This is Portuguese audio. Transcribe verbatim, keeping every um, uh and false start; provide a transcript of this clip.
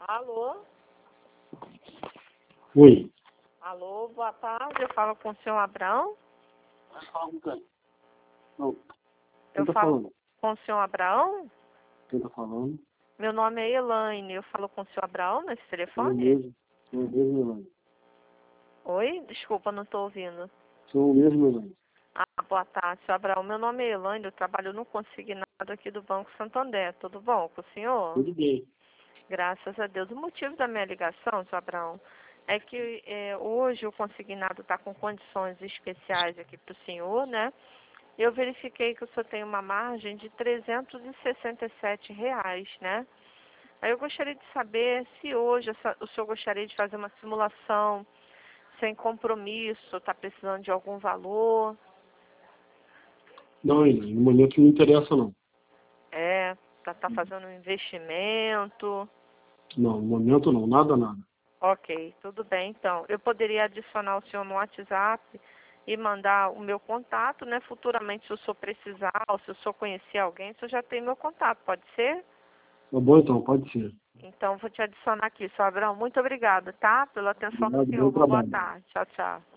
Alô? Oi. Alô, boa tarde. Eu falo com o senhor Abraão? Vai falar com quem? Não. Quem Eu tá falo falando? com o senhor Abraão? Quem tá falando? Meu nome é Elaine. Eu falo com o senhor Abraão nesse Sou eu telefone? mesmo. Sou eu mesmo, Elaine. Oi? Desculpa, não estou ouvindo. Sou eu mesmo, Elaine. Ah, boa tarde, senhor Abraão. Meu nome é Elaine. Eu trabalho no consignado aqui do Banco Santander. Tudo bom com o senhor? Tudo bem. Graças a Deus. O motivo da minha ligação, senhor Abraão, é que é, hoje o consignado está com condições especiais aqui para o senhor, né? Eu verifiquei que o senhor tem uma margem de trezentos e sessenta e sete reais, né? Aí eu gostaria de saber se hoje essa- o senhor gostaria de fazer uma simulação sem compromisso, está precisando de algum valor, Não, Elaine, no momento não interessa, não. é, está tá fazendo um investimento. Não, no momento não. Nada, nada. Ok, tudo bem então. Eu poderia adicionar o senhor no WhatsApp e mandar o meu contato, né? Futuramente, se o senhor precisar, ou se o senhor conhecer alguém, o senhor já tem meu contato, pode ser? Tá bom, então. Pode ser. Então, vou te adicionar aqui, senhor Abraão. Muito obrigada, tá? Pela atenção do Obrigado. senhor. Bom Uma boa trabalho. tarde. Tchau, tchau.